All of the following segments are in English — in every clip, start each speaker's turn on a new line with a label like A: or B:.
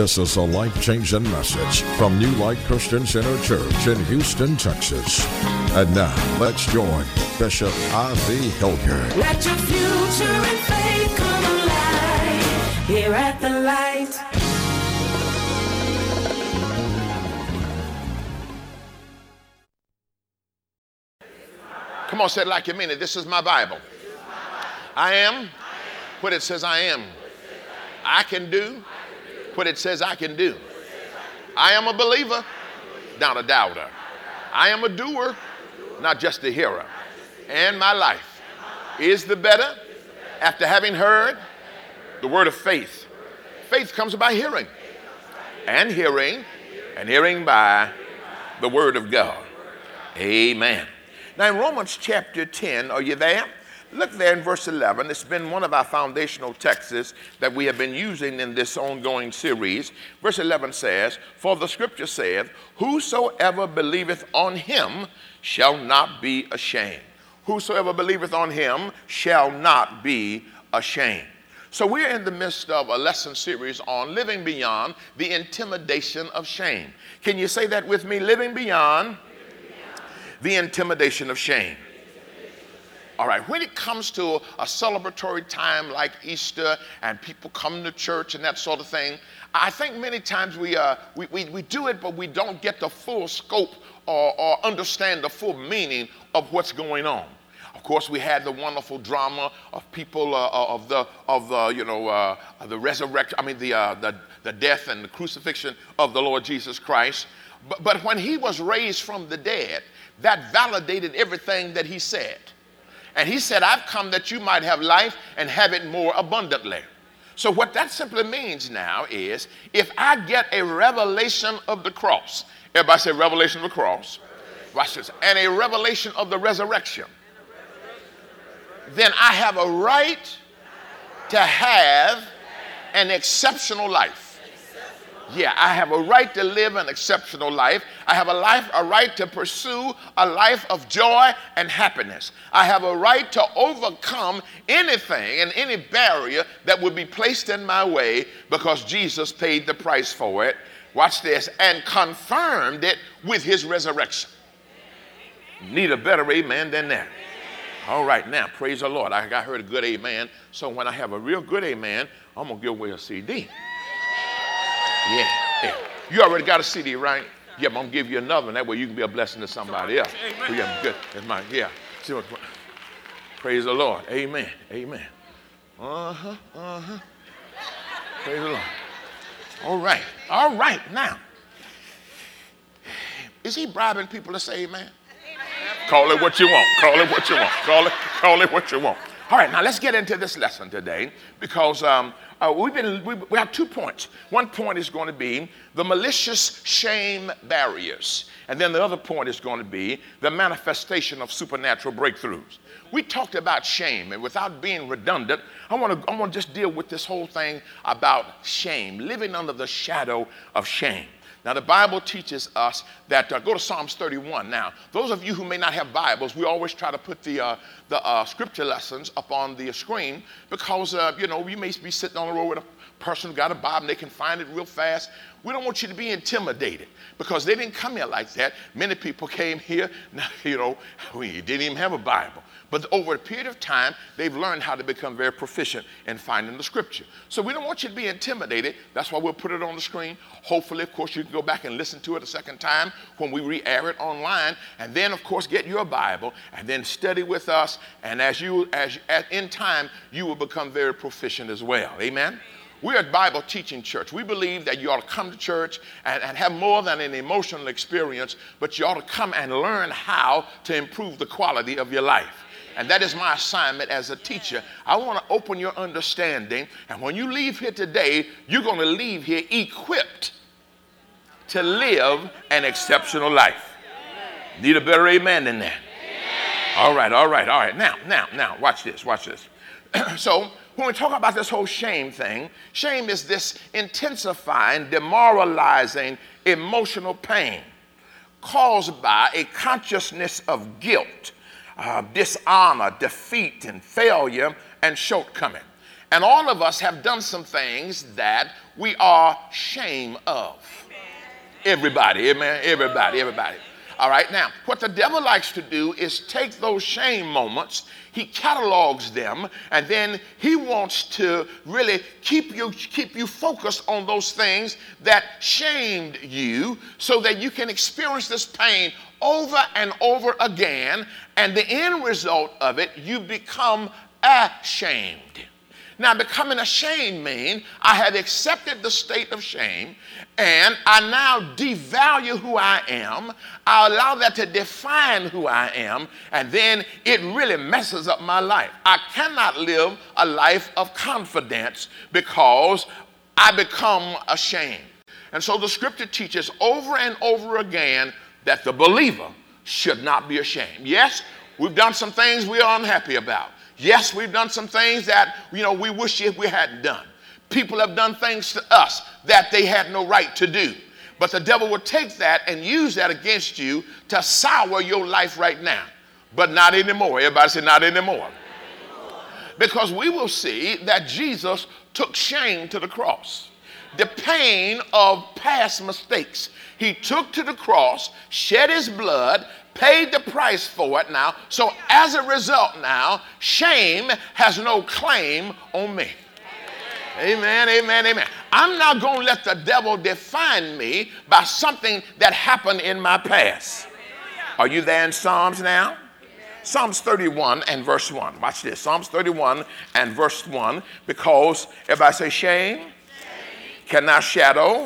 A: This is a life-changing message from New Light Christian Center Church in Houston, Texas. And now, let's join Bishop I.V. Hilliard.
B: Let your future and faith come alive here at the Light.
C: Come on, say it like you mean it. This is my Bible. I am what it says I am. I can do what it says I can do. I am a believer, not a doubter. I am a doer, not just a hearer. And my life is the better after having heard the word of faith. Faith comes by hearing, and hearing by the word of God. Amen. Now in Romans chapter 10, are you there? Look there in verse 11. It's been one of our foundational texts that we have been using in this ongoing series. Verse 11 says, "For the scripture saith, whosoever believeth on him shall not be ashamed." Whosoever believeth on him shall not be ashamed. So we're in the midst of a lesson series on living beyond the intimidation of shame. Can you say that with me? Living beyond the intimidation of shame. All right, when it comes to a celebratory time like Easter and people come to church and that sort of thing, I think many times we do it, but we don't get the full scope or understand the full meaning of what's going on. Of course, we had the wonderful drama of people of the resurrection. I mean, the death and the crucifixion of the Lord Jesus Christ. But when he was raised from the dead, that validated everything that he said. And he said, "I've come that you might have life and have it more abundantly." So what that simply means now is, if I get a revelation of the cross, everybody say revelation of the cross, watch this, and a revelation of the resurrection, then I have a right to have an exceptional life. Yeah, I have a right to live an exceptional life. I have a right to pursue a life of joy and happiness. I have a right to overcome anything and any barrier that would be placed in my way because Jesus paid the price for it. Watch this, and confirmed it with his resurrection. Need a better amen than that. All right, now, praise the Lord. I heard a good amen, so when I have a real good amen, I'm going to give away a CD. Yeah. You already got a CD, right? Yeah, I'm going to give you another one. That way you can be a blessing to somebody else. Amen. Yeah, good. That's mine. Yeah. Praise the Lord. Amen. Amen. Praise the Lord. All right. Now, is he bribing people to say amen? Call it what you want. Call it what you want. All right, now let's get into this lesson today because we have 2 points. One point is going to be the malicious shame barriers. And then the other point is going to be the manifestation of supernatural breakthroughs. We talked about shame, and without being redundant, I want to just deal with this whole thing about shame, living under the shadow of shame. Now, the Bible teaches us that, go to Psalms 31. Now, those of you who may not have Bibles, we always try to put the scripture lessons up on the screen because, you may be sitting on the road with a person who got a Bible and they can find it real fast. We don't want you to be intimidated because they didn't come here like that. Many people came here, we didn't even have a Bible. But over a period of time, they've learned how to become very proficient in finding the scripture. So we don't want you to be intimidated. That's why we'll put it on the screen. Hopefully, of course, you can go back and listen to it a second time when we re-air it online. And then, of course, get your Bible and then study with us. And in time, you will become very proficient as well. Amen? We're a Bible teaching church. We believe that you ought to come to church and have more than an emotional experience, but you ought to come and learn how to improve the quality of your life. And that is my assignment as a teacher. I want to open your understanding. And when you leave here today, you're going to leave here equipped to live an exceptional life. Need a better amen than that? All right. Now, watch this. So when we talk about this whole shame thing, shame is this intensifying, demoralizing emotional pain caused by a consciousness of guilt, dishonor, defeat, and failure, and shortcoming. And all of us have done some things that we are ashamed of. Everybody, amen, everybody. All right, now, what the devil likes to do is take those shame moments, he catalogs them, and then he wants to really keep you focused on those things that shamed you so that you can experience this pain over and over again, and the end result of it, you become ashamed. Now, becoming ashamed means I have accepted the state of shame, and I now devalue who I am. I allow that to define who I am, and then it really messes up my life. I cannot live a life of confidence because I become ashamed. And so the scripture teaches over and over again that the believer should not be ashamed. Yes, we've done some things we are unhappy about. Yes, we've done some things that, we wish we hadn't done. People have done things to us that they had no right to do. But the devil will take that and use that against you to sour your life right now. But not anymore. Everybody say not anymore. Because we will see that Jesus took shame to the cross. The pain of past mistakes. He took to the cross, shed his blood, paid the price for it now. So as a result now, shame has no claim on me. Amen, amen, amen. I'm not going to let the devil define me by something that happened in my past. Are you there in Psalms now? Psalms 31 and verse 1. Watch this. Psalms 31 and verse 1. Because everybody say shame cannot shadow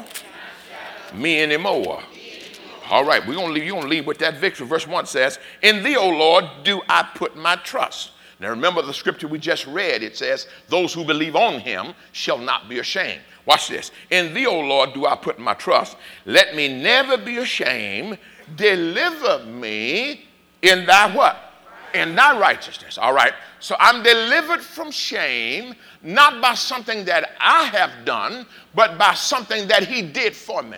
C: me anymore. All right, you're going to leave with that victory. Verse 1 says, in thee, O Lord, do I put my trust. Now remember the scripture we just read. It says, those who believe on him shall not be ashamed. Watch this. In thee, O Lord, do I put my trust. Let me never be ashamed. Deliver me in thy what? In thy righteousness. All right. So I'm delivered from shame, not by something that I have done, but by something that he did for me.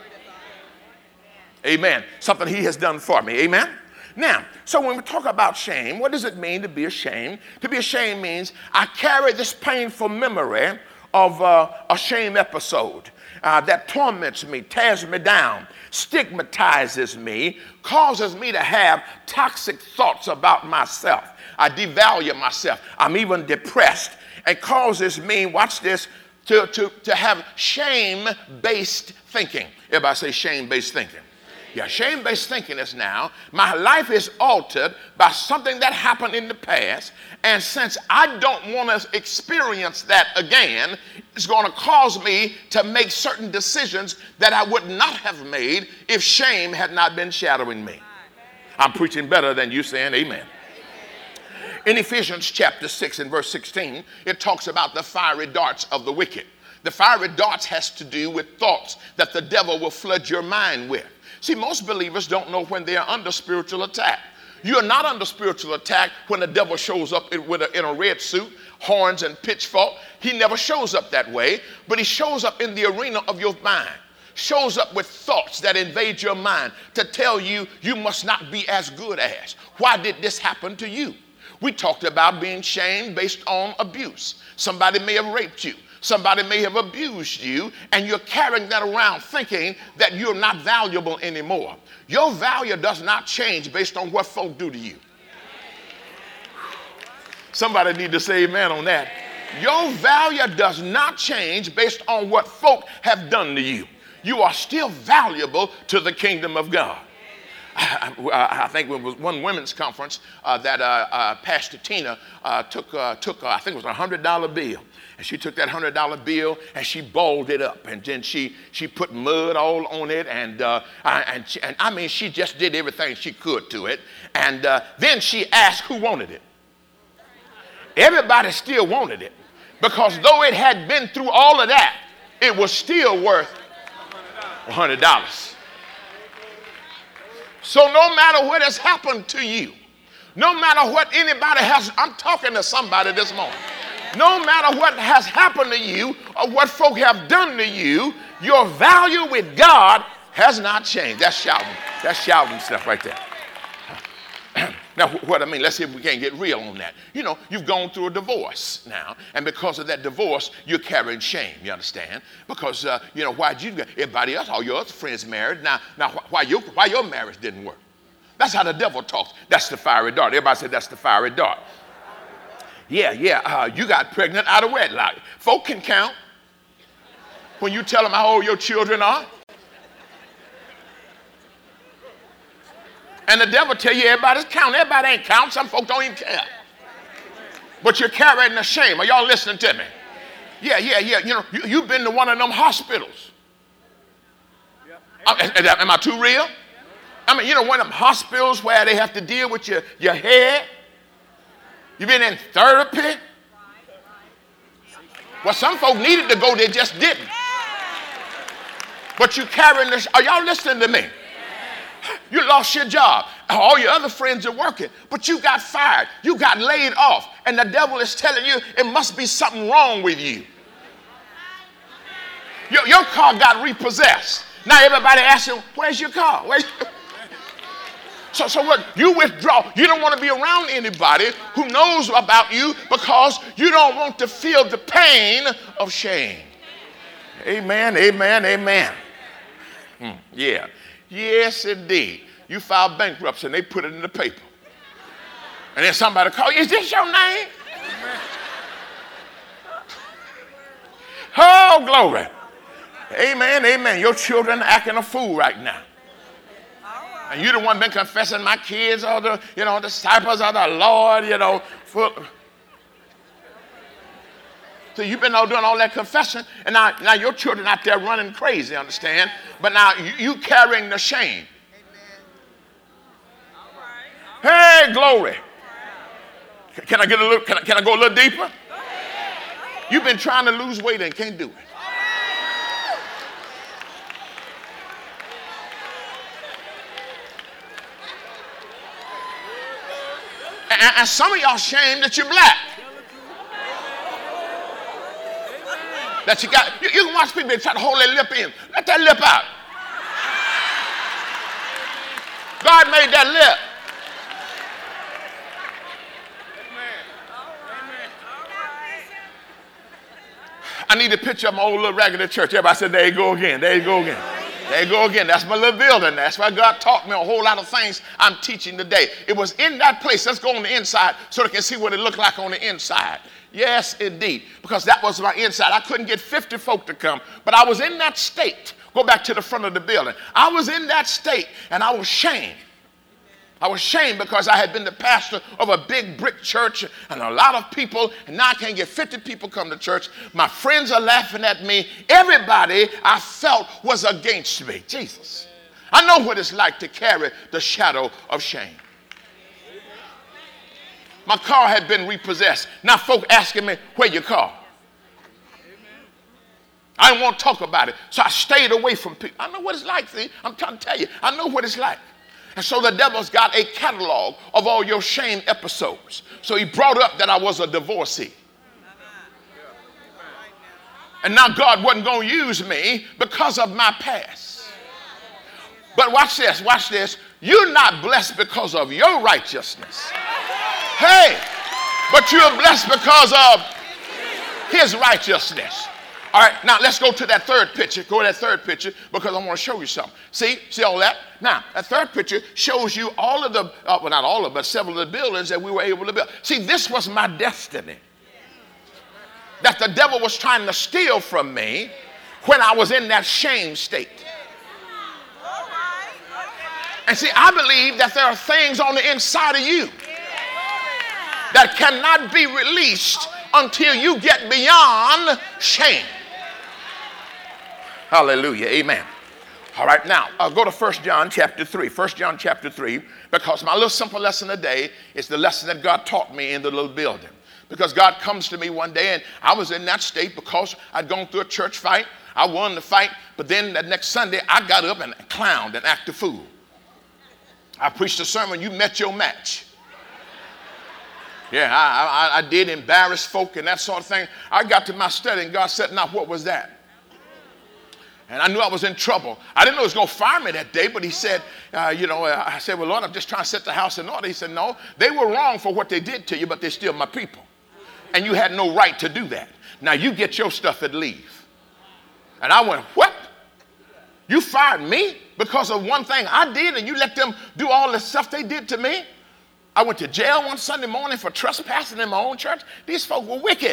C: Amen. Something he has done for me. Amen. Now, so when we talk about shame, what does it mean to be ashamed? To be ashamed means I carry this painful memory of a shame episode that torments me, tears me down, stigmatizes me, causes me to have toxic thoughts about myself. I devalue myself. I'm even depressed. It causes me, watch this, to have shame-based thinking. Everybody say shame-based thinking. Yeah, shame-based thinking is now, my life is altered by something that happened in the past, and since I don't want to experience that again, it's going to cause me to make certain decisions that I would not have made if shame had not been shadowing me. I'm preaching better than you saying amen. In Ephesians chapter 6 and verse 16, it talks about the fiery darts of the wicked. The fiery darts has to do with thoughts that the devil will flood your mind with. See, most believers don't know when they are under spiritual attack. You're not under spiritual attack when the devil shows up in a red suit, horns and pitchfork. He never shows up that way, but he shows up in the arena of your mind. Shows up with thoughts that invade your mind to tell you you must not be as good as. Why did this happen to you? We talked about being shamed based on abuse. Somebody may have raped you. Somebody may have abused you, and you're carrying that around thinking that you're not valuable anymore. Your value does not change based on what folk do to you. Somebody need to say amen on that. Your value does not change based on what folk have done to you. You are still valuable to the kingdom of God. I think it was one women's conference that Pastor Tina took I think it was a $100 bill. And she took that $100 bill and she balled it up. And then she put mud all on it. And I mean, she just did everything she could to it. And then she asked who wanted it. Everybody still wanted it. Because though it had been through all of that, it was still worth $100. So no matter what has happened to you, no matter what anybody has, I'm talking to somebody this morning. No matter what has happened to you or what folk have done to you, your value with God has not changed. That's shouting stuff right there. Now, what I mean, let's see if we can't get real on that. You know, you've gone through a divorce now, and because of that divorce, you're carrying shame, you understand? Because, you know, why'd you, everybody else, all your other friends married, now why your marriage didn't work? That's how the devil talks. That's the fiery dart. Everybody said that's the fiery dart. Yeah, you got pregnant out of wedlock. Folk can count. When you tell them how old your children are, and the devil tell you everybody's counting. Everybody ain't counting. Some folks don't even care. But you're carrying the shame. Are y'all listening to me? Yeah. You know, you've been to one of them hospitals. Am I too real? I mean, you know, one of them hospitals where they have to deal with your head. You've been in therapy. Well, some folk needed to go, they just didn't. But you carrying this. Are y'all listening to me? You lost your job. All your other friends are working, but you got fired. You got laid off. And the devil is telling you it must be something wrong with you. Your car got repossessed. Now everybody asking, where's your car? So what? You withdraw. You don't want to be around anybody who knows about you because you don't want to feel the pain of shame. Amen. Yeah. Yes, indeed. You filed bankruptcy and they put it in the paper. And then somebody called you, is this your name? Oh, glory. Amen. Your children acting a fool right now. And you the one been confessing my kids are the, you know, disciples of the Lord, you know. So you've been out doing all that confession, and now your children out there running crazy, understand? But now you carrying the shame. Hey, glory. Can I get a little? Can I go a little deeper? You've been trying to lose weight and can't do it. And some of y'all ashamed that you're black. That you got, you can watch people try to hold their lip in. Let that lip out. God made that lip. I need a picture of my old little raggedy church. Everybody said, there you go again. There you go again. There you go again. That's my little building. That's why God taught me a whole lot of things I'm teaching today. It was in that place. Let's go on the inside so they can see what it looked like on the inside. Yes, indeed. Because that was my inside. I couldn't get 50 folk to come, but I was in that state. Go back to the front of the building. I was in that state, and I was ashamed. I was ashamed because I had been the pastor of a big brick church and a lot of people, and now I can't get 50 people come to church. My friends are laughing at me. Everybody I felt was against me. Jesus. I know what it's like to carry the shadow of shame. My car had been repossessed. Now folk asking me, where your car? I didn't want to talk about it, so I stayed away from people. I know what it's like, see? I'm trying to tell you. I know what it's like. And so the devil's got a catalog of all your shame episodes. So he brought up that I was a divorcee. And now God wasn't going to use me because of my past. But watch this. You're not blessed because of your righteousness. Hey, but you're blessed because of his righteousness. All right, now let's go to that third picture. Go to that third picture because I want to show you something. See all that? Now, that third picture shows you all of the, well, not all of, but several of the buildings that we were able to build. See, this was my destiny that the devil was trying to steal from me when I was in that shame state. And see, I believe that there are things on the inside of you that cannot be released until you get beyond shame. Hallelujah. Amen. All right, now, I'll go to 1 John chapter 3. 1 John chapter 3, because my little simple lesson today is the lesson that God taught me in the little building. Because God comes to me one day, and I was in that state because I'd gone through a church fight. I won the fight, but then that next Sunday, I got up and clowned and acted a fool. I preached a sermon, you met your match. Yeah, I did embarrass folk and that sort of thing. I got to my study, and God said, now, what was that? And I knew I was in trouble. I didn't know he was going to fire me that day, but he said, I said, well, Lord, I'm just trying to set the house in order. He said, no, they were wrong for what they did to you, but they're still my people. And you had no right to do that. Now you get your stuff and leave. And I went, what? You fired me because of one thing I did and you let them do all the stuff they did to me? I went to jail one Sunday morning for trespassing in my own church. These folk were wicked.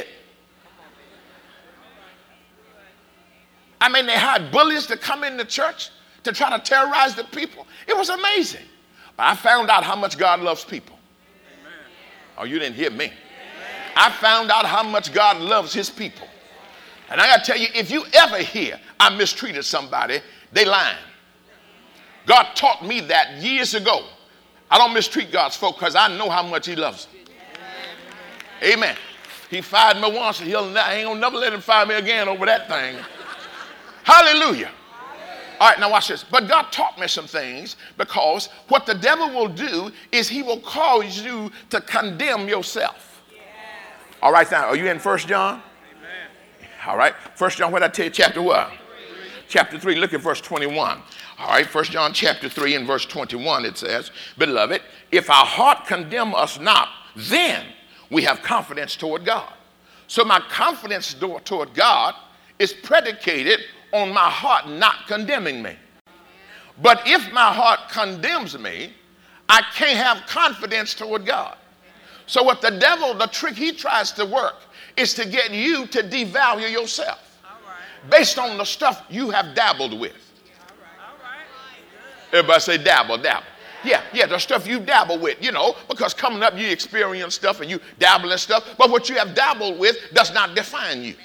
C: I mean, they hired bullies to come in the church to try to terrorize the people. It was amazing. But I found out how much God loves people. Amen. Oh, you didn't hear me. Amen. I found out how much God loves his people. And I got to tell you, if you ever hear I mistreated somebody, they lying. God taught me that years ago. I don't mistreat God's folk because I know how much he loves them. Amen. He fired me once and he ain't going to never let him fire me again over that thing. Hallelujah. All right, now watch this. But God taught me some things because what the devil will do is he will cause you to condemn yourself. Yes. All right, now, are you in 1 John? Amen. All right, 1 John, what did I tell you, chapter what? 3. Chapter 3, look at verse 21. All right, 1 John chapter 3 and verse 21, it says, beloved, if our heart condemn us not, then we have confidence toward God. So my confidence toward God is predicated on my heart not condemning me. But if my heart condemns me, I can't have confidence toward God. So what the devil, the trick he tries to work is to get you to devalue yourself based on the stuff you have dabbled with. Everybody say dabble, dabble. Yeah, the stuff you dabble with, because coming up you experience stuff and you dabble in stuff, but what you have dabbled with does not define you.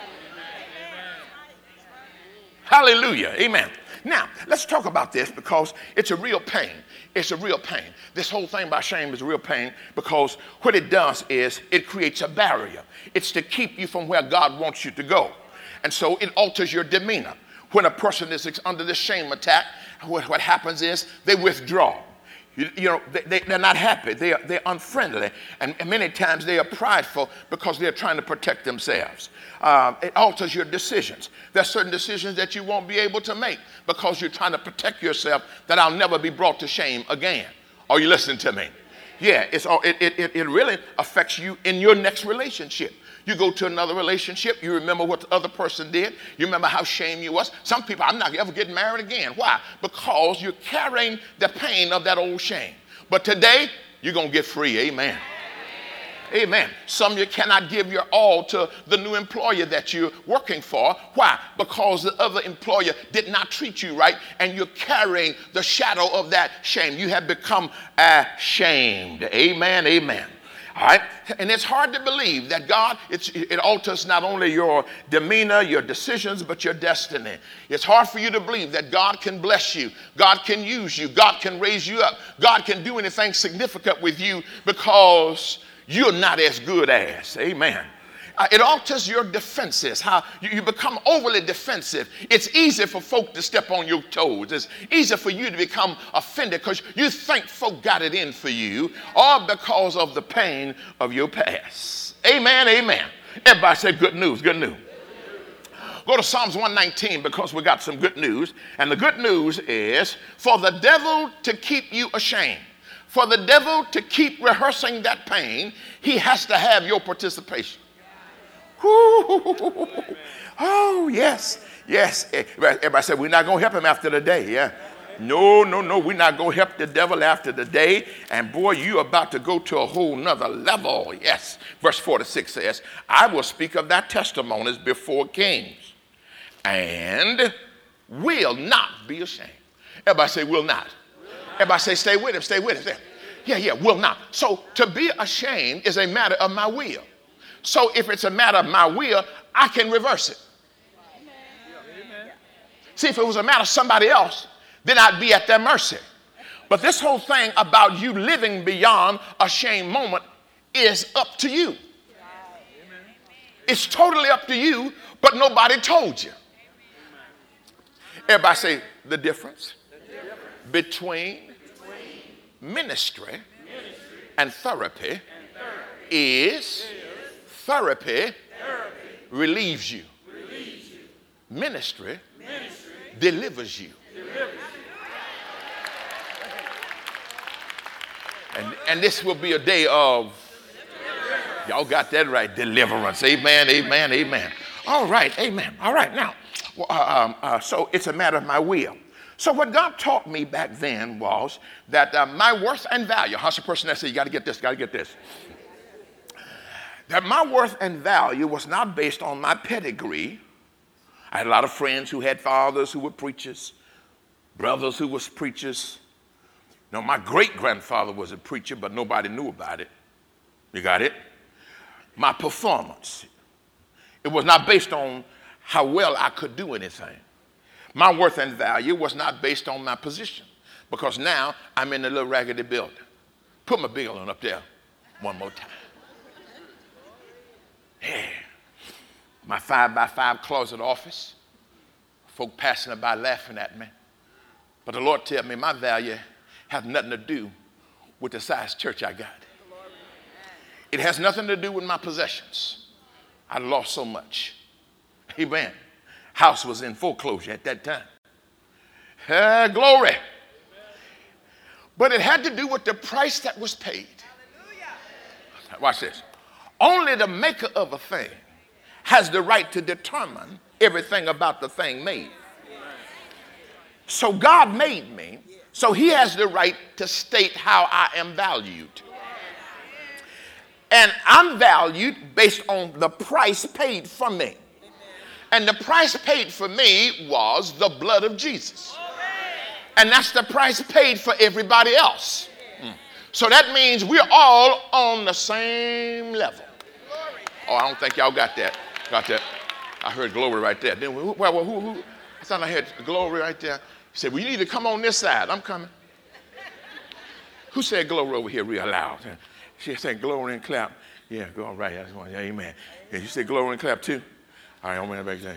C: Hallelujah. Amen. Now, let's talk about this because it's a real pain. It's a real pain. This whole thing about shame is a real pain because what it does is it creates a barrier. It's to keep you from where God wants you to go. And so it alters your demeanor. When a person is under this shame attack, what happens is they withdraw. They're not happy. They're unfriendly. And many times they are prideful because they're trying to protect themselves. It alters your decisions. There are certain decisions that you won't be able to make because you're trying to protect yourself that I'll never be brought to shame again. Are you listening to me? Yeah, it really affects you in your next relationship. You go to another relationship, you remember what the other person did, you remember how shame you was. Some people, I'm not ever getting married again. Why? Because you're carrying the pain of that old shame. But today, you're going to get free. Amen. Amen. Some of you cannot give your all to the new employer that you're working for. Why? Because the other employer did not treat you right, and you're carrying the shadow of that shame. You have become ashamed. Amen. Amen. All right, and it's hard to believe that God, it alters not only your demeanor, your decisions, but your destiny. It's hard for you to believe that God can bless you, God can use you, God can raise you up, God can do anything significant with you because you're not as good as. Amen. It alters your defenses, how you become overly defensive. It's easy for folk to step on your toes. It's easy for you to become offended because you think folk got it in for you, all because of the pain of your past. Amen, amen. Everybody say good news, good news. Go to Psalms 119 because we got some good news. And the good news is for the devil to keep you ashamed, for the devil to keep rehearsing that pain, he has to have your participation. Oh, yes. Everybody said, we're not going to help him after the day. Yeah. No. We're not going to help the devil after the day. And boy, you're about to go to a whole nother level. Yes. Verse 46 says, I will speak of thy testimonies before kings and will not be ashamed. Everybody say, will not. Everybody say, stay with him. Yeah, will not. So to be ashamed is a matter of my will. So if it's a matter of my will, I can reverse it. Amen. See, if it was a matter of somebody else, then I'd be at their mercy. But this whole thing about you living beyond a shame moment is up to you. It's totally up to you, but nobody told you. Everybody say the difference between ministry and therapy is therapy relieves you. Ministry delivers you. And this will be a day of, y'all got that right, deliverance. Amen, amen, amen. All right, amen. All right, now, so it's a matter of my will. So what God taught me back then was that my worth and value, how's the person that said, you got to get this, got to get this. That my worth and value was not based on my pedigree. I had a lot of friends who had fathers who were preachers, brothers who was preachers. Now, my great-grandfather was a preacher, but nobody knew about it. You got it? My performance. It was not based on how well I could do anything. My worth and value was not based on my position, because now I'm in a little raggedy building. Put my bill on up there one more time. Yeah. My 5x5 closet office. Folk passing by laughing at me. But the Lord tell me my value has nothing to do with the size church I got. It has nothing to do with my possessions. I lost so much. Amen. House was in foreclosure at that time. Glory. But it had to do with the price that was paid. Watch this. Only the maker of a thing has the right to determine everything about the thing made. So God made me, so he has the right to state how I am valued. And I'm valued based on the price paid for me. And the price paid for me was the blood of Jesus. And that's the price paid for everybody else. So that means we're all on the same level. Oh, I don't think y'all got that. Got that? I heard glory right there. Then who? I thought I heard glory right there. He said, well, you need to come on this side. I'm coming. Who said glory over here real loud? She said glory and clap. Yeah, go all right. That's one. Yeah, amen. Yeah, you said glory and clap too? All right, I'm going back.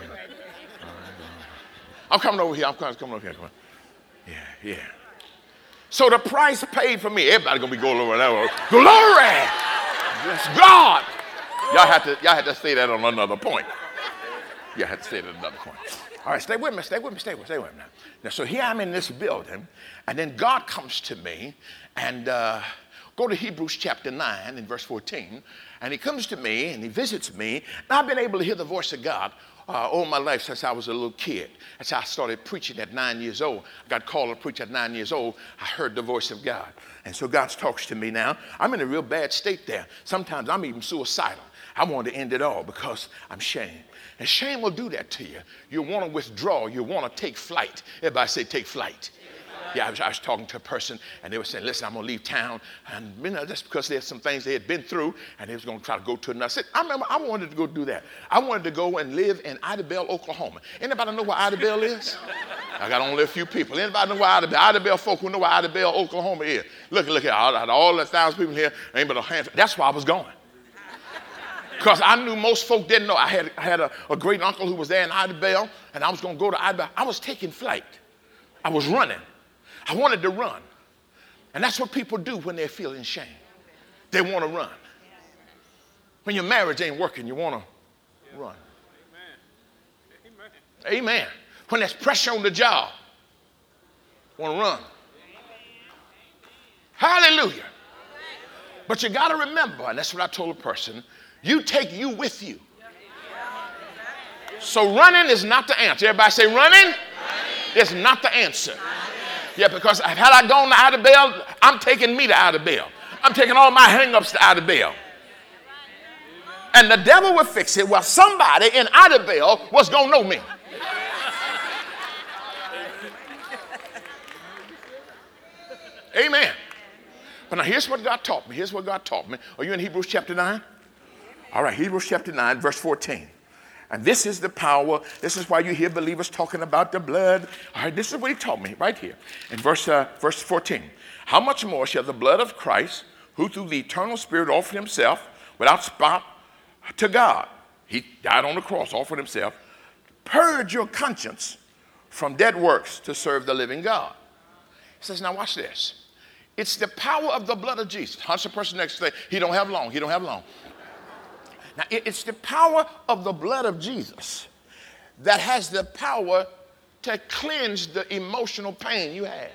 C: I'm coming over here. I'm coming over here. Come on. Yeah. So the price paid for me, everybody going to be going over there. Glory! Bless God! Y'all had to say that on another point. Y'all had to say that on another point. All right, stay with me now. So here I'm in this building, and then God comes to me, and go to Hebrews chapter 9 and verse 14, and he comes to me, and he visits me, and I've been able to hear the voice of God all my life since I was a little kid. That's how I started preaching at 9 years old. I got called to preach at 9 years old. I heard the voice of God. And so God talks to me now. I'm in a real bad state there. Sometimes I'm even suicidal. I want to end it all because I'm shamed. And shame will do that to you. You want to withdraw. You want to take flight. Everybody say take flight. Yeah, I was talking to a person, and they were saying, listen, I'm going to leave town. And, that's because there's some things they had been through, and they was going to try to go to another city. I remember I wanted to go do that. I wanted to go and live in Ida Bell, Oklahoma. Anybody know where Ida Bell is? I got only a few people. Anybody know where Ida Bell folk who know where Ida Bell, Oklahoma is? Look at all the 1,000 people here. Ain't but a handful. That's where I was going. Because I knew most folk didn't know. I had a great uncle who was there in Ida Bell, and I was going to go to Ida Bell. I was taking flight. I was running. I wanted to run. And that's what people do when they're feeling shame. They want to run. When your marriage ain't working, you want to run. Amen. When there's pressure on the job, you want to run. Hallelujah. But you got to remember, and that's what I told a person, you take you with you. So running is not the answer. Everybody say running is not the answer. Yeah, because had I gone to Ida Bell, I'm taking me to Ida Bell. I'm taking all my hang-ups to Ida Bell. And the devil will fix it. Well, somebody in Ida Bell was going to know me. Amen. But now here's what God taught me. Are you in Hebrews chapter 9? All right, Hebrews chapter 9, verse 14. And this is the power. This is why you hear believers talking about the blood. All right, this is what he taught me right here in verse 14. How much more shall the blood of Christ, who through the eternal Spirit offered himself without spot to God, he died on the cross, offered himself, purge your conscience from dead works to serve the living God. He says, now watch this. It's the power of the blood of Jesus. Hunt the person next to say, he don't have long. Now, it's the power of the blood of Jesus that has the power to cleanse the emotional pain you have.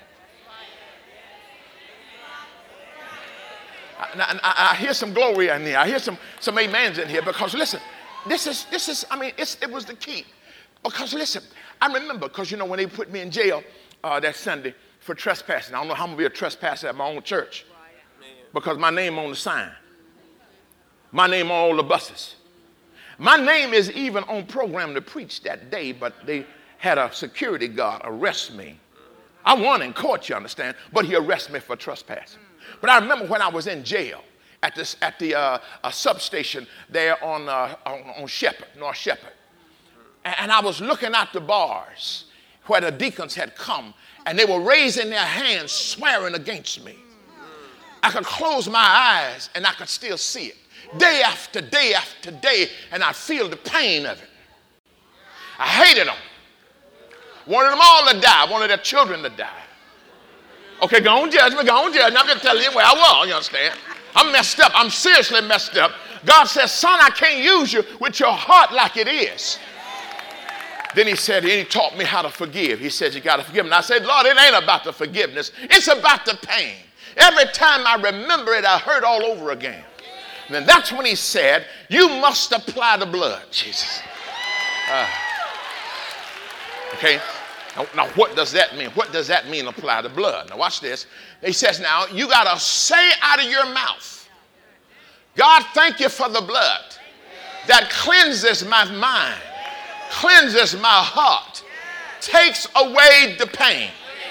C: I hear some glory in here. I hear some amens in here because listen, this is, I mean, it was the key. Because listen, I remember, because you know, when they put me in jail that Sunday for trespassing, I don't know how I'm going to be a trespasser at my own church because my name on the sign. My name on all the buses. My name is even on program to preach that day, but they had a security guard arrest me. I won in court, you understand, but he arrested me for trespassing. But I remember when I was in jail at the substation there on Shepherd, North Shepherd. And I was looking at the bars where the deacons had come, and they were raising their hands, swearing against me. I could close my eyes, and I could still see it. Day after day after day, and I feel the pain of it. I hated them. Wanted them all to die. Wanted their children to die. Okay, go on, judge me, go on, judge me. I'm just telling you where I was, you understand? I'm messed up. I'm seriously messed up. God says, son, I can't use you with your heart like it is. Then he said, and he taught me how to forgive. He said, you got to forgive. And I said, Lord, it ain't about the forgiveness. It's about the pain. Every time I remember it, I hurt all over again. And then that's when he said, you must apply the blood, Jesus. Okay. Now, what does that mean? What does that mean, apply the blood? Now, watch this. He says, now, you got to say out of your mouth, God, thank you for the blood that cleanses my mind, cleanses my heart, takes away the pain.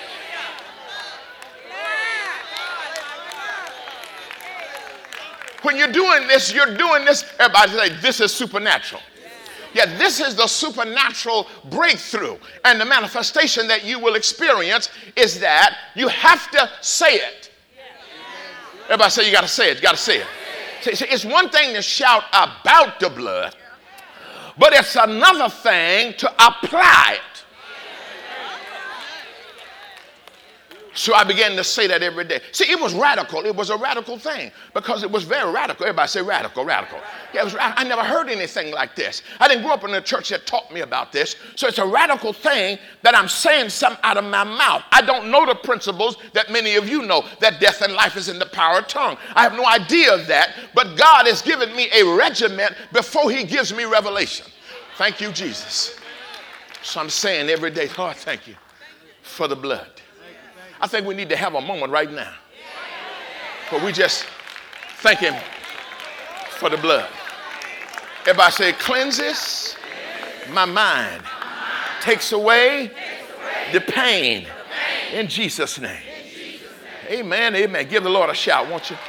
C: When you're doing this, everybody say, this is supernatural. Yeah, this is the supernatural breakthrough. And the manifestation that you will experience is that you have to say it. Everybody say, you got to say it. You got to say it. See, it's one thing to shout about the blood, but it's another thing to apply it. So I began to say that every day. See, it was radical. It was a radical thing because it was very radical. Everybody say radical, radical. Yeah, it was, I never heard anything like this. I didn't grow up in a church that taught me about this. So it's a radical thing that I'm saying something out of my mouth. I don't know the principles that many of you know, that death and life is in the power of tongue. I have no idea of that, but God has given me a regiment before he gives me revelation. Thank you, Jesus. So I'm saying every day, Lord, thank you for the blood. I think we need to have a moment right now where we just thank him for the blood. Everybody say, cleanses my mind, takes away the pain. In Jesus' name. Amen, amen. Give the Lord a shout, won't you?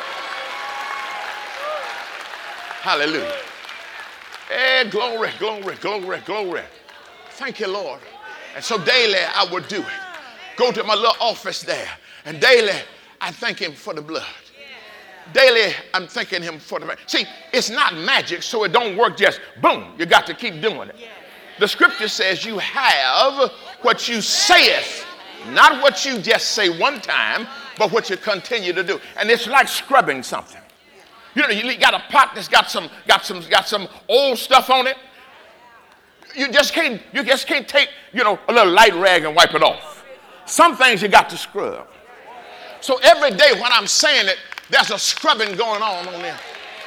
C: Hallelujah. Hey, glory, glory, glory, glory. Thank you, Lord. And so daily I would do it. Go to my little office there, and daily I thank him for the blood. Daily I'm thanking him for the blood. See, it's not magic, so it don't work just boom. You got to keep doing it. The scripture says you have what you saith, not what you just say one time, but what you continue to do. And it's like scrubbing something. You know, you got a pot that's got some old stuff on it. You just can't take, a little light rag and wipe it off. Some things you got to scrub. So every day when I'm saying it, there's a scrubbing going on there.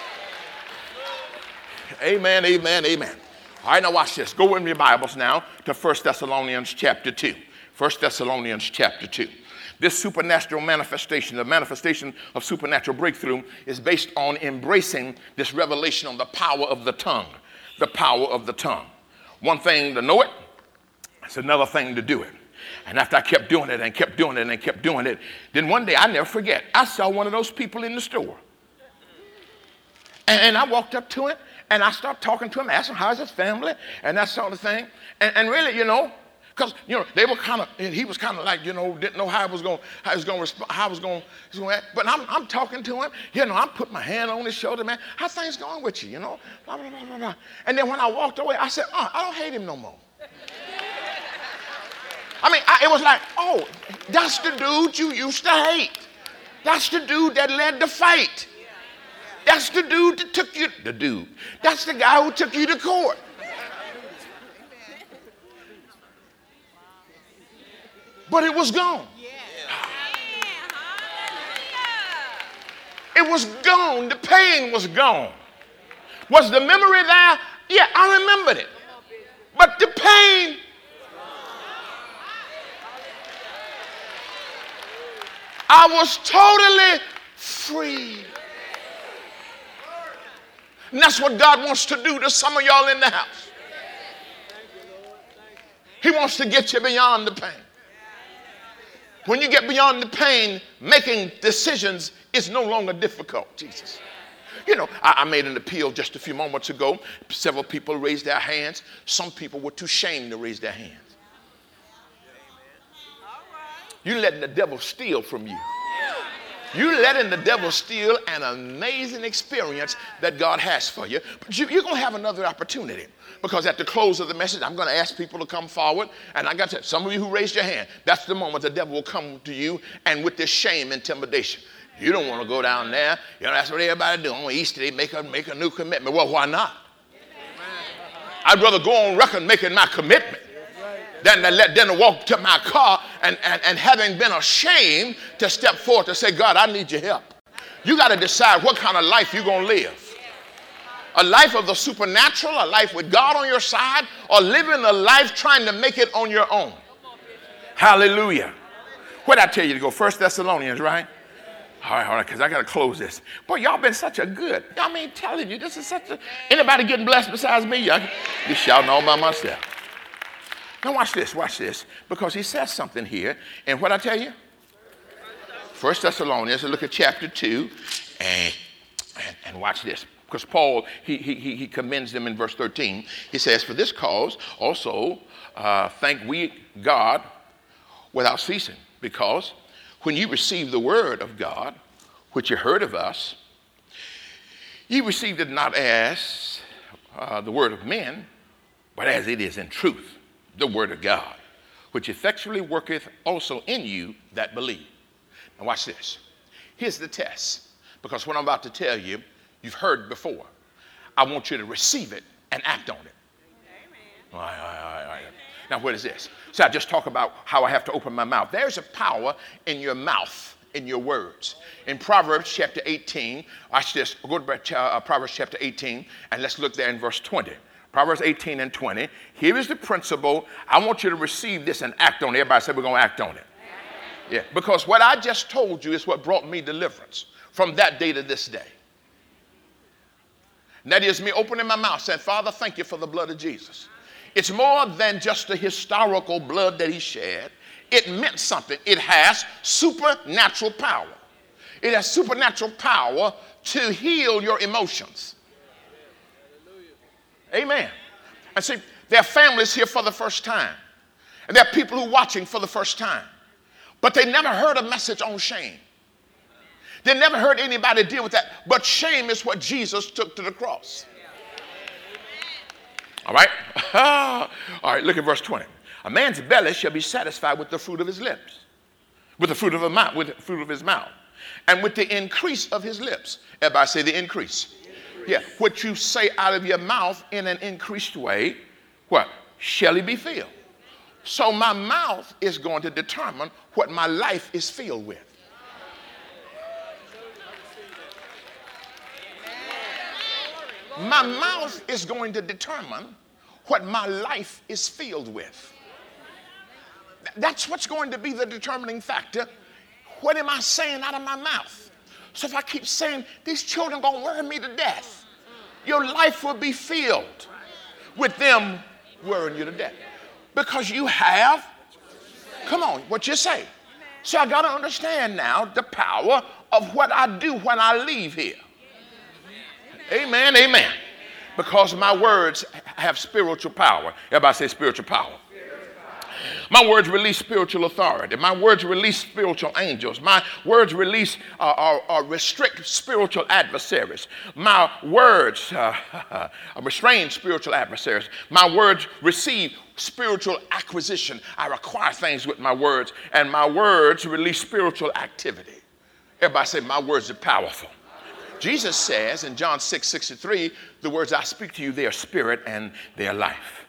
C: Amen, amen, amen. All right, now watch this. Go in your Bibles now to 1 Thessalonians chapter 2. 1 Thessalonians chapter 2. This supernatural manifestation, the manifestation of supernatural breakthrough, is based on embracing this revelation on the power of the tongue. The power of the tongue. One thing to know it, it's another thing to do it. And after I kept doing it and kept doing it and kept doing it, then one day, I never forget, I saw one of those people in the store. And I walked up to him, and I started talking to him, asking how's his family, and that sort of thing. And really, because, they were he was kind of like, didn't know how he was going to respond, how I was going to act. But I'm talking to him, I'm putting my hand on his shoulder, man, how things going with you, blah, blah, blah, blah, blah. And then when I walked away, I said, I don't hate him no more. I mean, it was like, oh, that's the dude you used to hate. That's the dude that led the fight. That's the dude that took you, that's the guy who took you to court. but it was gone. It was gone. The pain was gone. Was the memory there? Yeah, I remembered it. But the pain, I was totally free. And that's what God wants to do to some of y'all in the house. He wants to get you beyond the pain. When you get beyond the pain, making decisions is no longer difficult, Jesus. You know, I made an appeal just a few moments ago. Several people raised their hands. Some people were too ashamed to raise their hands. You're letting the devil steal from you. You're letting the devil steal an amazing experience that God has for you. But you're going to have another opportunity. Because at the close of the message, I'm going to ask people to come forward. And I got to, some of you who raised your hand, that's the moment the devil will come to you and with this shame, intimidation. You don't want to go down there. You know, that's what everybody do. On Easter, they make a new commitment. Well, why not? I'd rather go on record making my commitment than to walk to my car and having been ashamed to step forward to say, God, I need your help. You got to decide what kind of life you're going to live. A life of the supernatural, a life with God on your side, or living a life trying to make it on your own. Hallelujah. Where'd I tell you to go? 1 Thessalonians, right? All right, because I got to close this. Boy, y'all been such a good. I mean, telling you, this is such a. Anybody getting blessed besides me? Y'all just shouting all by myself. Now watch this, because he says something here. And what I tell you? 1 Thessalonians, look at chapter 2, and watch this. Because Paul, he commends them in verse 13. He says, for this cause also thank we God without ceasing, because when you received the word of God, which you heard of us, you received it not as the word of men, but as it is in truth, the word of God, which effectually worketh also in you that believe. Now watch this. Here's the test, because what I'm about to tell you, you've heard before. I want you to receive it and act on it. Amen. All right. Now what is this? So I just talk about how I have to open my mouth. There's a power in your mouth, in your words. In Proverbs chapter 18, watch this. Go to Proverbs chapter 18, and let's look there in verse 20. Proverbs 18 and 20. Here is the principle. I want you to receive this and act on it. Everybody say we're going to act on it. Yeah, because what I just told you is what brought me deliverance from that day to this day. And that is me opening my mouth saying, Father, thank you for the blood of Jesus. It's more than just the historical blood that he shed. It meant something. It has supernatural power. It has supernatural power to heal your emotions. Amen. And see, there are families here for the first time. And there are people who are watching for the first time. But they never heard a message on shame. They never heard anybody deal with that. But shame is what Jesus took to the cross. All right? All right, look at verse 20. A man's belly shall be satisfied with the fruit of his lips, with the fruit of his mouth, and with the increase of his lips. Everybody say the increase. Yeah, what you say out of your mouth in an increased way, what? Shall he be filled? So my mouth is going to determine what my life is filled with. My mouth is going to determine what my life is filled with. That's what's going to be the determining factor. What am I saying out of my mouth? So if I keep saying, these children are going to worry me to death, your life will be filled with them worrying you to death. Because you have, come on, what you say. So I got to understand now the power of what I do when I leave here. Amen, amen. Because my words have spiritual power. Everybody say spiritual power. My words release spiritual authority. My words release spiritual angels. My words release or restrict spiritual adversaries. My words restrain spiritual adversaries. My words receive spiritual acquisition. I acquire things with my words. And my words release spiritual activity. Everybody say my words are powerful. Jesus says in John 6:63, the words I speak to you, they are spirit and they are life.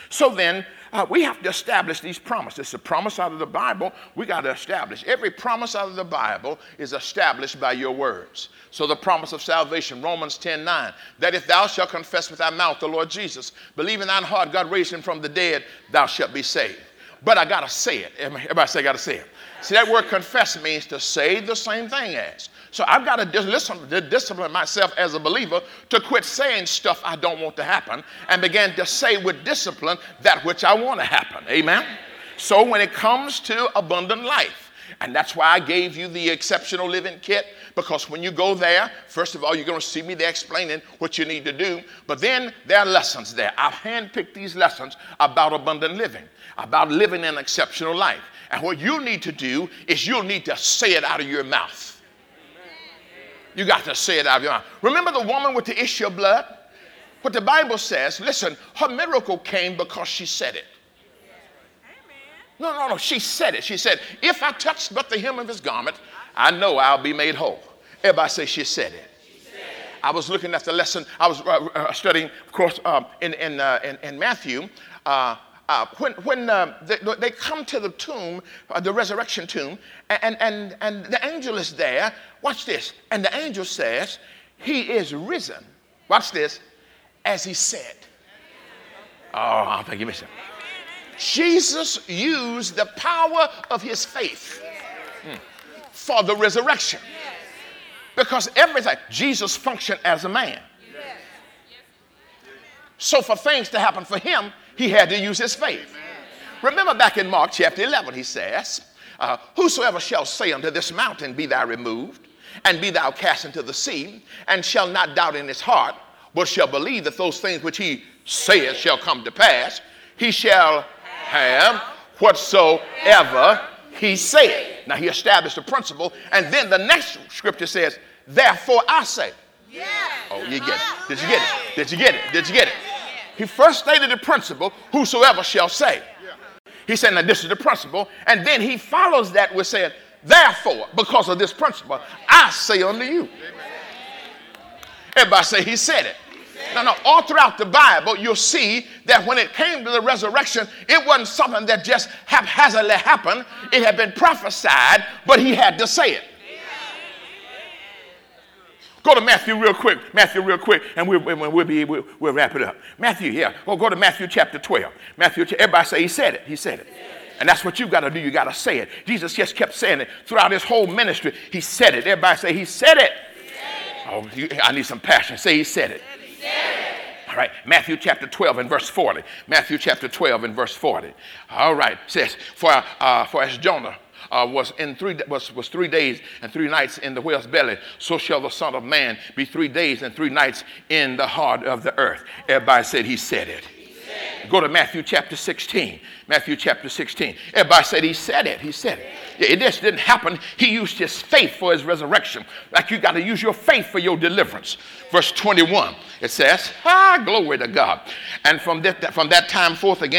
C: So then, we have to establish these promises. It's a promise out of the Bible. We got to establish. Every promise out of the Bible is established by your words. So the promise of salvation, Romans 10:9, that if thou shalt confess with thy mouth the Lord Jesus, believe in thine heart God raised him from the dead, thou shalt be saved. But I got to say it. Everybody say I got to say it. See, that word confess means to say the same thing as. So I've got to discipline myself as a believer to quit saying stuff I don't want to happen and begin to say with discipline that which I want to happen. Amen? So when it comes to abundant life, and that's why I gave you the exceptional living kit, because when you go there, first of all, you're going to see me there explaining what you need to do. But then there are lessons there. I've handpicked these lessons about abundant living, about living an exceptional life. And what you need to do is you'll need to say it out of your mouth. You got to say it out of your mouth. Remember the woman with the issue of blood? What the Bible says, listen, her miracle came because she said it. No, she said it. She said, if I touch but the hem of his garment, I know I'll be made whole. Everybody say she said it. I was looking at the lesson. I was studying, of course, in Matthew. When they come to the tomb, the resurrection tomb, and the angel is there. Watch this. And the angel says, he is risen. Watch this. As he said. Oh, I think you missed it. Jesus used the power of his faith for the resurrection. Because everything, Jesus functioned as a man. So for things to happen for him, he had to use his faith. Remember back in Mark chapter 11, he says, whosoever shall say unto this mountain, be thou removed, and be thou cast into the sea, and shall not doubt in his heart, but shall believe that those things which he saith shall come to pass, he shall have whatsoever he said. Now he established a principle, and then the next scripture says, therefore I say. Oh, you get it. Did you get it? Did you get it? Did you get it? He first stated the principle, whosoever shall say. He said, now this is the principle. And then he follows that with saying, therefore, because of this principle, I say unto you. Everybody say he said it. Now, all throughout the Bible, you'll see that when it came to the resurrection, it wasn't something that just haphazardly happened. It had been prophesied, but he had to say it. Go to Matthew real quick, and we'll wrap it up. Matthew, yeah. Well, go to Matthew chapter 12. Everybody say he said it. He said it. And that's what you've got to do. You got to say it. Jesus just kept saying it throughout his whole ministry. He said it. Everybody say he said it. Oh, I need some passion. Say he said it. All right, Matthew chapter 12 and verse 40. Matthew chapter 12 and verse 40. All right, it says, for as Jonah was 3 days and 3 nights in the whale's belly, so shall the Son of Man be 3 days and 3 nights in the heart of the earth. Everybody said he said it. Go to Matthew chapter 16. Matthew chapter 16. Everybody said he said it. He said it. It just didn't happen. He used his faith for his resurrection. Like you got to use your faith for your deliverance. Verse 21. It says, glory to God. And from that time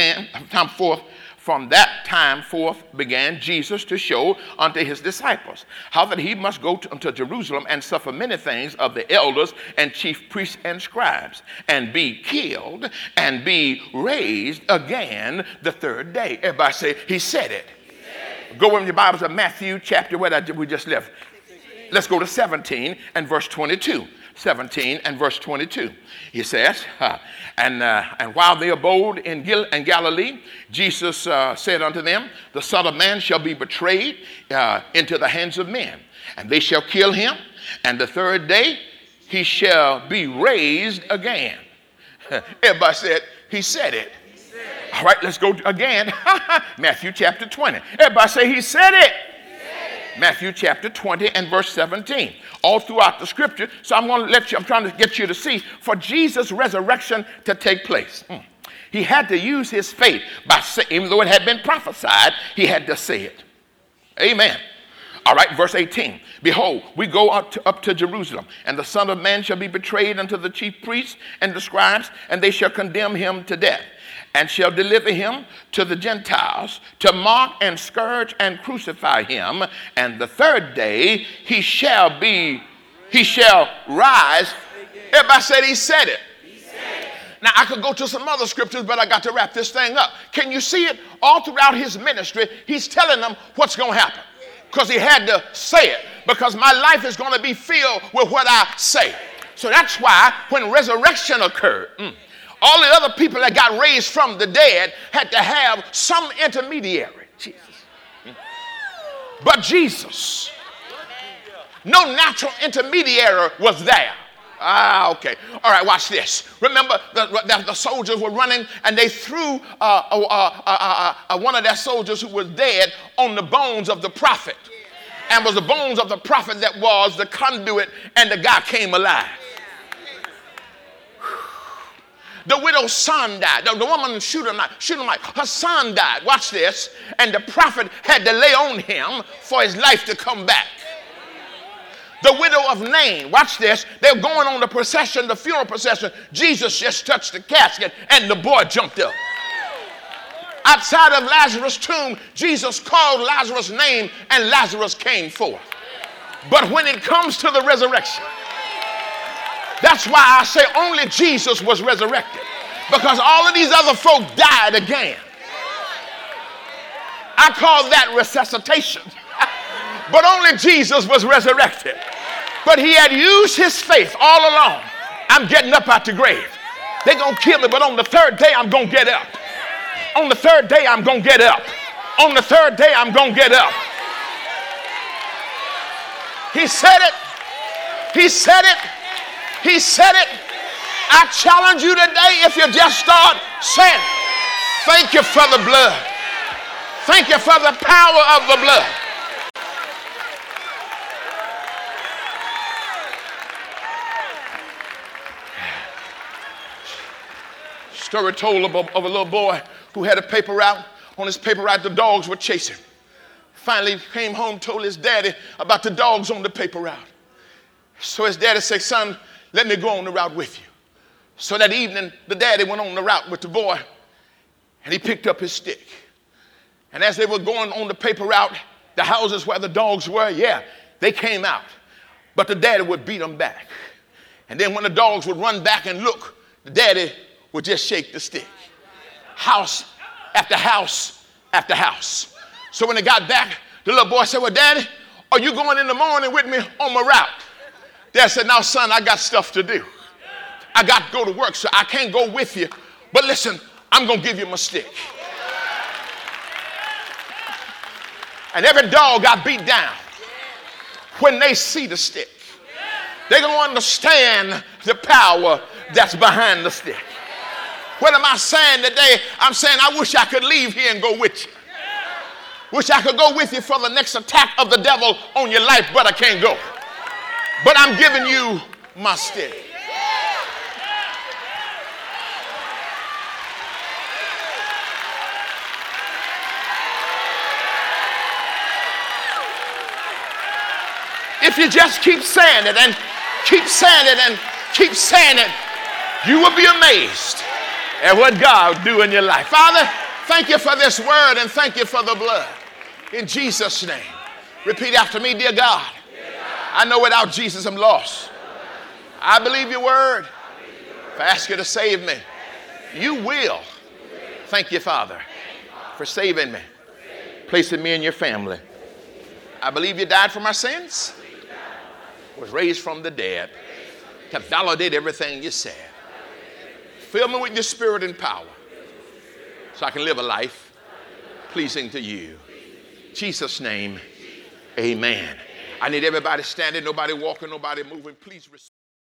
C: forth began Jesus to show unto his disciples how that he must go unto Jerusalem and suffer many things of the elders and chief priests and scribes, and be killed and be raised again the third day. Everybody say, he said it. Go in your Bibles to Matthew chapter, we just left. Let's go to 17 and verse 22. 17 and verse 22. He says, and while they abode in Galilee, Jesus said unto them, the Son of Man shall be betrayed into the hands of men, and they shall kill him, and the third day he shall be raised again. Everybody said, he said it. All right, let's go again. Matthew chapter 20. Everybody say he said it. Matthew chapter 20 and verse 17. All throughout the scripture. So I'm trying to get you to see, for Jesus' resurrection to take place, he had to use his faith even though it had been prophesied, he had to say it. Amen. All right, verse 18. Behold, we go up to Jerusalem, and the Son of Man shall be betrayed unto the chief priests and the scribes, and they shall condemn him to death, and shall deliver him to the Gentiles to mock and scourge and crucify him. And the third day he shall rise. Everybody said he said it. Now, I could go to some other scriptures, but I got to wrap this thing up. Can you see it? All throughout his ministry, he's telling them what's going to happen. Because he had to say it. Because my life is going to be filled with what I say. So that's why when resurrection occurred, all the other people that got raised from the dead had to have some intermediary. Jesus. But Jesus, no natural intermediary was there. Okay. All right, watch this. Remember, the soldiers were running, and they threw one of their soldiers who was dead on the bones of the prophet. And it was the bones of the prophet that was the conduit, and the guy came alive. The widow's son died. The woman Shunammite, her son died. Watch this. And the prophet had to lay on him for his life to come back. The widow of Nain, watch this. They're going on the procession, the funeral procession. Jesus just touched the casket and the boy jumped up. Outside of Lazarus' tomb, Jesus called Lazarus' name and Lazarus came forth. But when it comes to the resurrection, that's why I say only Jesus was resurrected. Because all of these other folk died again. I call that resuscitation. But only Jesus was resurrected. But he had used his faith all along. I'm getting up out the grave. They're going to kill me, but on the third day, I'm going to get up. On the third day, I'm going to get up. On the third day, I'm going to get up. He said it. He said it. He said it. I challenge you today, if you just start saying, thank you for the blood. Thank you for the power of the blood. Story told of a little boy who had a paper route. On his paper route, the dogs were chasing. Finally, he came home, told his daddy about the dogs on the paper route. So his daddy said, son, let me go on the route with you. So that evening, the daddy went on the route with the boy, and he picked up his stick. And as they were going on the paper route, the houses where the dogs were, they came out. But the daddy would beat them back. And then when the dogs would run back and look, the daddy would just shake the stick. House after house after house. So when they got back, the little boy said, well, Daddy, are you going in the morning with me on my route? Dad said, now, son, I got stuff to do. I got to go to work, so I can't go with you. But listen, I'm going to give you my stick. And every dog got beat down. When they see the stick, they're going to understand the power that's behind the stick. What am I saying today? I'm saying I wish I could leave here and go with you. Wish I could go with you for the next attack of the devil on your life, but I can't go. But I'm giving you my stick. If you just keep saying it and keep saying it and keep saying it, you will be amazed at what God will do in your life. Father, thank you for this word and thank you for the blood. In Jesus' name. Repeat after me, dear God. I know without Jesus I'm lost. I believe your word. If I ask you to save me, you will. Thank you, Father, for saving me, placing me in your family. I believe you died for my sins, was raised from the dead to validate everything you said. Fill me with your spirit and power so I can live a life pleasing to you. In Jesus' name, amen. I need everybody standing, nobody walking, nobody moving. Please receive.